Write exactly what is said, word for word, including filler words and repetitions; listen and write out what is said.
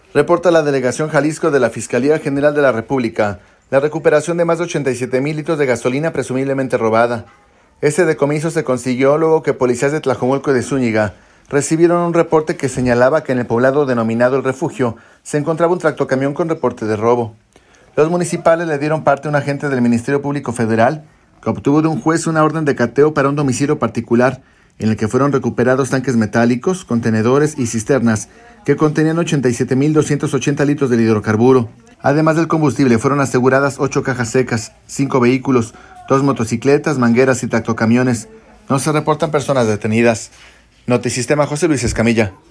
Reporta la Delegación Jalisco de la Fiscalía General de la República la recuperación de más de ochenta y siete mil litros de gasolina presumiblemente robada. Este decomiso se consiguió luego que policías de Tlajomulco y de Zúñiga recibieron un reporte que señalaba que en el poblado denominado El Refugio se encontraba un tractocamión con reporte de robo. Los municipales le dieron parte a un agente del Ministerio Público Federal que obtuvo de un juez una orden de cateo para un domicilio particular en el que fueron recuperados tanques metálicos, contenedores y cisternas que contenían ochenta y siete mil doscientos ochenta litros de hidrocarburo. Además del combustible, fueron aseguradas ocho cajas secas, cinco vehículos, dos motocicletas, mangueras y tractocamiones. No se reportan personas detenidas. Notisistema, José Luis Escamilla.